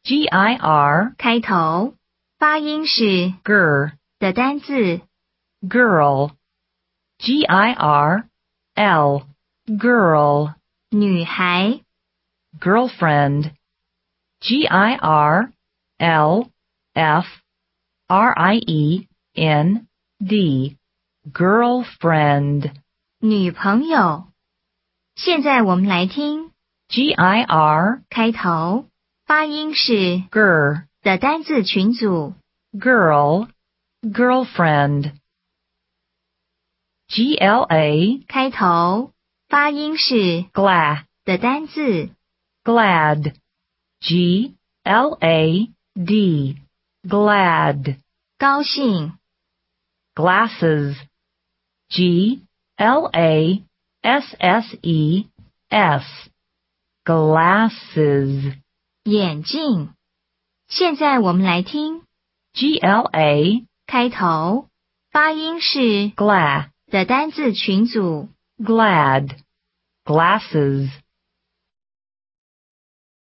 G-I-R 开头，发音是 ger 的单字 girl G-I-R-L girl 女孩 girlfriend G-I-R-L-F-R-I-E-N-D girlfriend 女朋友。现在我们来听 G-I-R 开头，发音是 ger 的单字群组 girl girlfriend G-L-A 开头，发音是 glad 的单字 glad G-L-A-D glad 高兴 glasses G-L-A-S-S-E-S glasses 眼镜。现在我们来听 G-L-A 开头，发音是 glad 的单字群组 glad glasses